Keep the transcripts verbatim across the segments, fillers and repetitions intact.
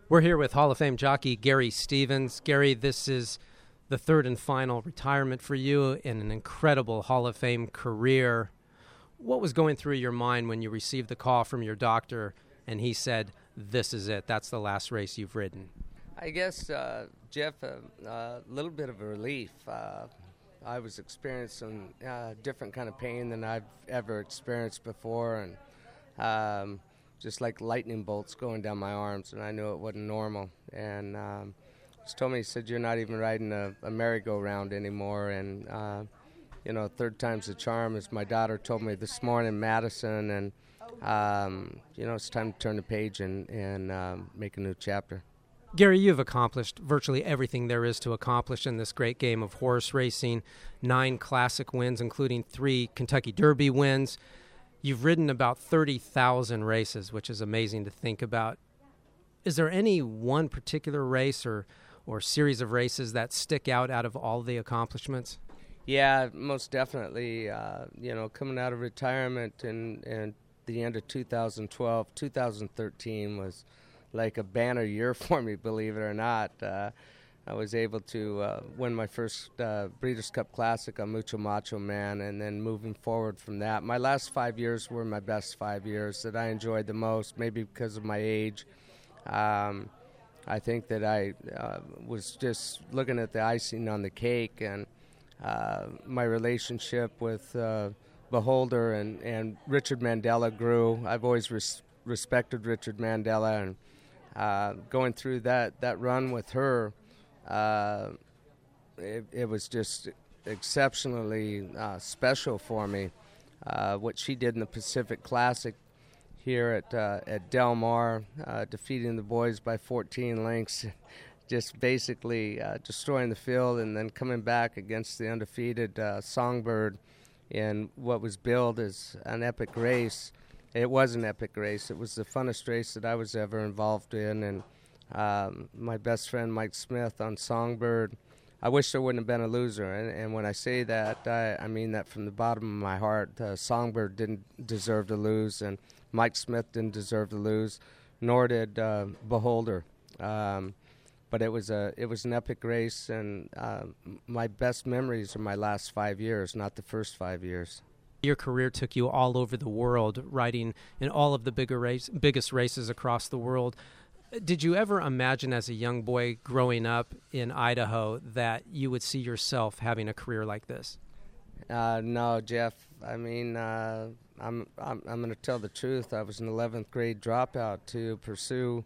We're here with Hall of Fame jockey Gary Stevens. Gary, this is the third and final retirement for you in an incredible Hall of Fame career. What was going through your mind when you received the call from your doctor and he said, this is it, that's the last race you've ridden? I guess, uh, Jeff, a uh, uh, little bit of a relief. Uh, I was experiencing uh, different kind of pain than I've ever experienced before, and um, just like lightning bolts going down my arms, and I knew it wasn't normal. And um, he told me, he said, you're not even riding a, a merry-go-round anymore, and uh, you know, third time's the charm, as my daughter told me this morning, Madison, and um, you know, it's time to turn the page and, and um, make a new chapter. Gary, you've accomplished virtually everything there is to accomplish in this great game of horse racing. Nine classic wins, including three Kentucky Derby wins. You've ridden about thirty thousand races, which is amazing to think about. Is there any one particular race or, or series of races that stick out out of all the accomplishments? Yeah, most definitely. Uh, you know, coming out of retirement and, and the end of two thousand twelve, two thousand thirteen was like a banner year for me, believe it or not. Uh, I was able to uh, win my first uh, Breeders' Cup Classic on Mucho Macho Man, and then moving forward from that. My last five years were my best five years that I enjoyed the most, maybe because of my age. Um, I think that I uh, was just looking at the icing on the cake, and uh, my relationship with uh, Beholder and, and Richard Mandella grew. I've always res- respected Richard Mandella, and Uh, going through that, that run with her, uh, it, it was just exceptionally uh, special for me. Uh, what she did in the Pacific Classic here at uh, at Del Mar, uh, defeating the boys by fourteen lengths, just basically uh, destroying the field, and then coming back against the undefeated uh, Songbird in what was billed as an epic race. It was an epic race. It was the funnest race that I was ever involved in. And um, my best friend, Mike Smith, on Songbird, I wish there wouldn't have been a loser. And, and when I say that, I, I mean that from the bottom of my heart. Uh, Songbird didn't deserve to lose, and Mike Smith didn't deserve to lose, nor did uh, Beholder. Um, but it was a it was an epic race, and uh, my best memories are my last five years, not the first five years. Your career took you all over the world, riding in all of the bigger race, biggest races across the world. Did you ever imagine as a young boy growing up in Idaho that you would see yourself having a career like this? Uh, no, Jeff. I mean, uh, I'm I'm, I'm going to tell the truth. I was an eleventh grade dropout to pursue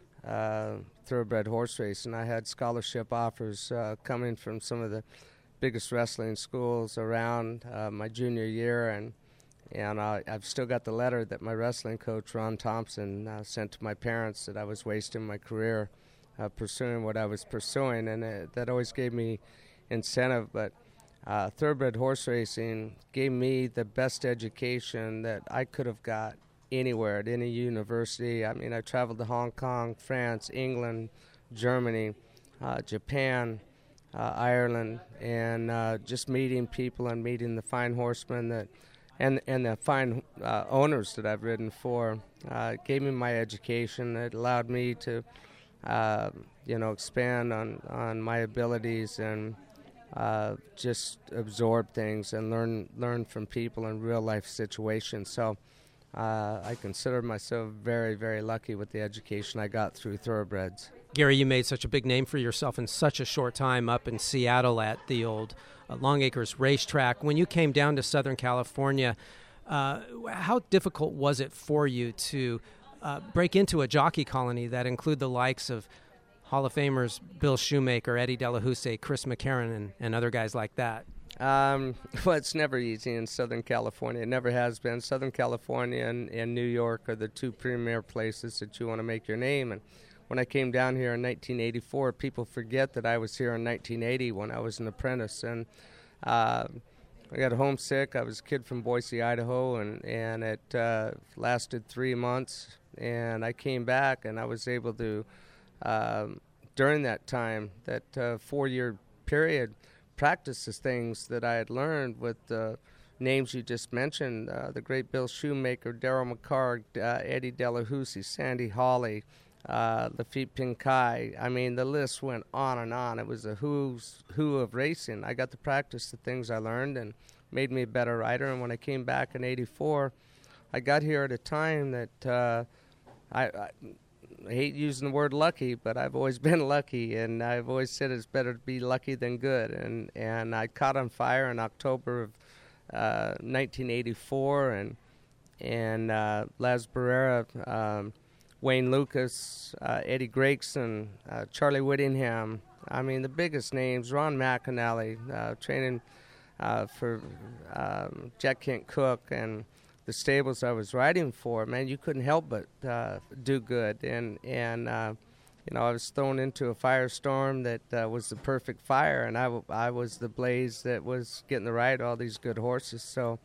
uh, thoroughbred horse race, and I had scholarship offers uh, coming from some of the biggest wrestling schools around uh, my junior year, and and uh, I've still got the letter that my wrestling coach Ron Thompson uh, sent to my parents that I was wasting my career uh, pursuing what I was pursuing, and it, that always gave me incentive. But uh, thoroughbred horse racing gave me the best education that I could have got anywhere at any university. I mean, I traveled to Hong Kong, France, England, Germany, uh, Japan, Uh, Ireland, and uh, just meeting people and meeting the fine horsemen that, and and the fine uh, owners that I've ridden for, uh, gave me my education. It allowed me to, uh, you know, expand on, on my abilities and uh, just absorb things and learn learn from people in real life situations. So uh, I consider myself very, very lucky with the education I got through thoroughbreds. Gary, you made such a big name for yourself in such a short time up in Seattle at the old uh, Long Acres racetrack. When you came down to Southern California, uh, how difficult was it for you to uh, break into a jockey colony that include the likes of Hall of Famers Bill Shoemaker, Eddie Delahousse, Chris McCarron, and, and other guys like that? Um, well, it's never easy in Southern California. It never has been. Southern California and, and New York are the two premier places that you want to make your name. And when I came down here in nineteen eighty-four, people forget that I was here in nineteen eighty when I was an apprentice. And uh, I got homesick. I was a kid from Boise, Idaho, and, and it uh, lasted three months. And I came back, and I was able to, um, during that time, that uh, four-year period, practice the things that I had learned with the names you just mentioned, uh, the great Bill Shoemaker, Darrell McCarg, uh, Eddie Delahousse, Sandy Hawley, uh, Lafitte Pincay. I mean, the list went on and on. It was a who's who of racing. I got to practice the things I learned and made me a better rider. And when I came back in eighty-four, I got here at a time that uh, I, I I hate using the word lucky, but I've always been lucky, and I've always said it's better to be lucky than good. And, and I caught on fire in October of uh, nineteen eighty-four, and and uh, Laz Barrera, um, Wayne Lucas, uh, Eddie Gregson, uh, Charlie Whittingham. I mean, the biggest names, Ron McAnally, uh, training uh, for um, Jack Kent Cook, and the stables I was riding for, man, you couldn't help but uh, do good. And, and uh, you know, I was thrown into a firestorm that uh, was the perfect fire, and I, w- I was the blaze that was getting to ride all these good horses. So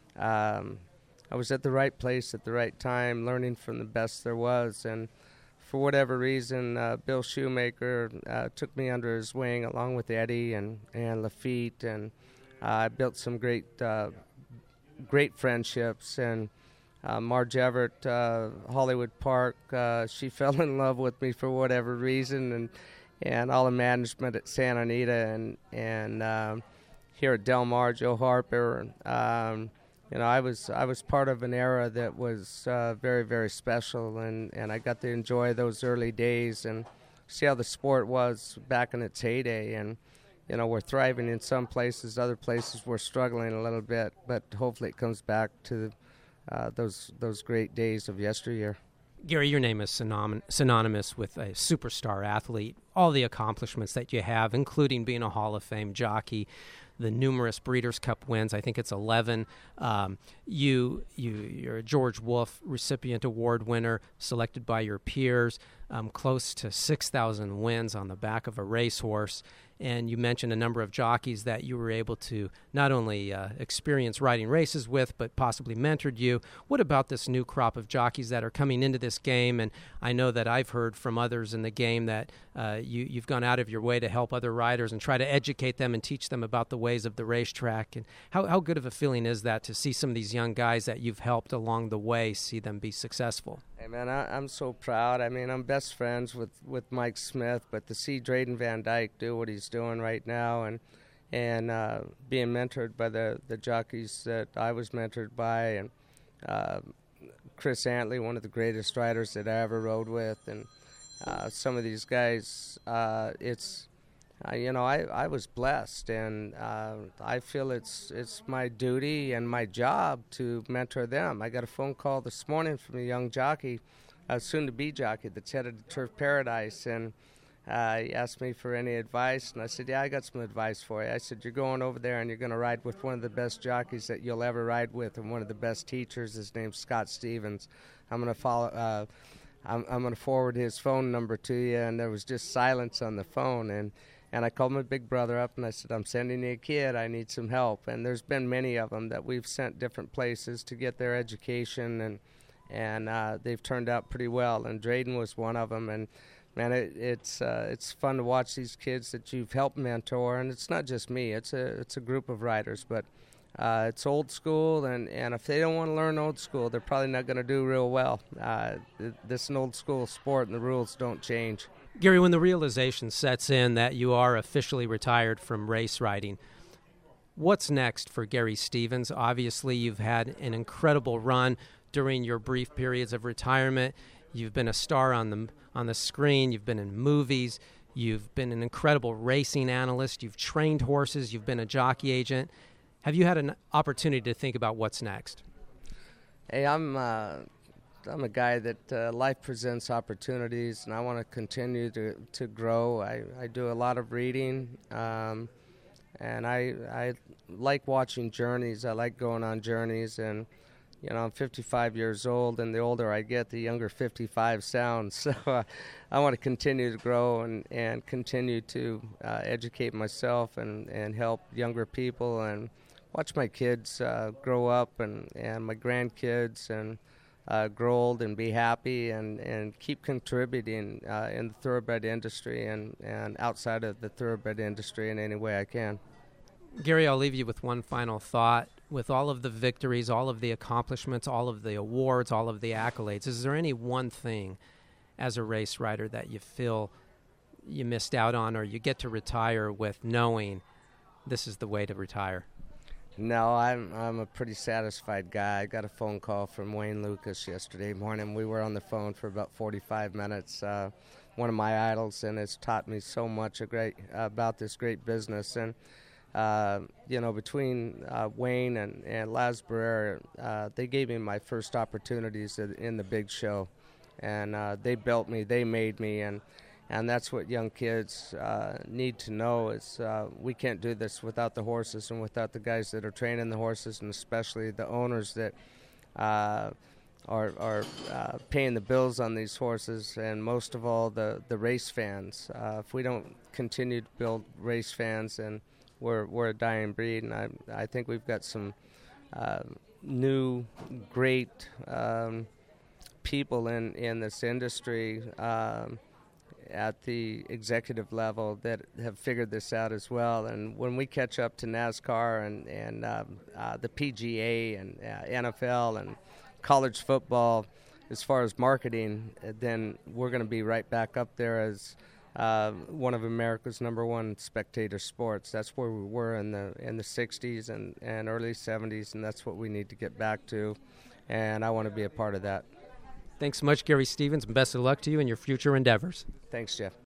um, I was at the right place at the right time, learning from the best there was. And for whatever reason, uh, Bill Shoemaker uh, took me under his wing, along with Eddie and, and Lafitte, and I uh, built some great uh, great friendships. And uh, Marge Everett, uh, Hollywood Park, uh, she fell in love with me for whatever reason, and and all the management at Santa Anita, and and uh, here at Del Mar, Joe Harper. Um, you know, I was I was part of an era that was uh, very very special, and, and I got to enjoy those early days and see how the sport was back in its heyday. And you know, we're thriving in some places, other places we're struggling a little bit, but hopefully it comes back to uh, those those great days of yesteryear. Gary, your name is synonym- synonymous with a superstar athlete. All the accomplishments that you have, including being a Hall of Fame jockey, the numerous Breeders' Cup wins, I think it's eleven. Um, you, you, you're a George Wolfe recipient award winner, selected by your peers, um, close to six thousand wins on the back of a racehorse. And you mentioned a number of jockeys that you were able to not only uh, experience riding races with, but possibly mentored you. What about this new crop of jockeys that are coming into this game? And I know that I've heard from others in the game that uh, you, you've gone out of your way to help other riders and try to educate them and teach them about the ways of the racetrack. And how, how good of a feeling is that to see some of these young guys that you've helped along the way, see them be successful? Hey, man, I, I'm so proud. I mean, I'm best friends with, with Mike Smith, but to see Drayden Van Dyke do what he's doing right now, and and uh, being mentored by the, the jockeys that I was mentored by, and uh, Chris Antley, one of the greatest riders that I ever rode with, and uh, some of these guys, uh, it's, uh, you know, I, I was blessed, and uh, I feel it's it's my duty and my job to mentor them. I got a phone call this morning from a young jockey, a soon-to-be jockey that's headed to Turf Paradise, and Uh, he asked me for any advice, and I said, yeah, I got some advice for you. I said, you're going over there and you're going to ride with one of the best jockeys that you'll ever ride with, and one of the best teachers. His name's Scott Stevens. I'm going to follow. Uh, I'm, I'm going to forward his phone number to you. And there was just silence on the phone, and and I called my big brother up and I said, I'm sending you a kid. I need some help. And there's been many of them that we've sent different places to get their education, and and uh, they've turned out pretty well. And Drayden was one of them, and man, it, it's uh, it's fun to watch these kids that you've helped mentor, and it's not just me; it's a it's a group of riders. But uh, it's old school, and, and if they don't want to learn old school, they're probably not going to do real well. Uh, this is an old school sport, and the rules don't change. Gary, when the realization sets in that you are officially retired from race riding, what's next for Gary Stevens? Obviously, you've had an incredible run during your brief periods of retirement. You've been a star on the on the screen. You've been in movies. You've been an incredible racing analyst. You've trained horses. You've been a jockey agent. Have you had an opportunity to think about what's next? Hey, I'm uh, I'm a guy that uh, life presents opportunities, and I want to continue to to grow. I, I do a lot of reading, um, and I I like watching journeys. I like going on journeys, and you know, I'm fifty-five years old, and the older I get, the younger fifty-five sounds. So uh, I want to continue to grow and, and continue to uh, educate myself and, and help younger people, and watch my kids uh, grow up, and, and my grandkids, and uh, grow old and be happy, and, and keep contributing uh, in the thoroughbred industry and, and outside of the thoroughbred industry in any way I can. Gary, I'll leave you with one final thought. With all of the victories, all of the accomplishments, all of the awards, all of the accolades, is there any one thing as a race rider that you feel you missed out on, or you get to retire with knowing this is the way to retire? No, I'm I'm a pretty satisfied guy. I got a phone call from Wayne Lucas yesterday morning. We were on the phone for about forty-five minutes. Uh, one of my idols, and it's taught me so much a great uh, about this great business. And uh, you know, between uh, Wayne and and Laz Barrera, uh, they gave me my first opportunities in the big show, and uh, they built me. They made me, and. And that's what young kids uh, need to know is uh, we can't do this without the horses and without the guys that are training the horses, and especially the owners that uh, are, are uh, paying the bills on these horses, and most of all the, the race fans. Uh, if we don't continue to build race fans, then we're, we're a dying breed. And I, I think we've got some uh, new, great um, people in, in this industry um, at the executive level that have figured this out as well. And when we catch up to NASCAR and, and um, uh, the P G A and uh, N F L and college football, as far as marketing, then we're going to be right back up there as uh, one of America's number one spectator sports. That's where we were in the in the sixties and, and early seventies, and that's what we need to get back to. And I want to be a part of that. Thanks so much, Gary Stevens, and best of luck to you in your future endeavors. Thanks, Jeff.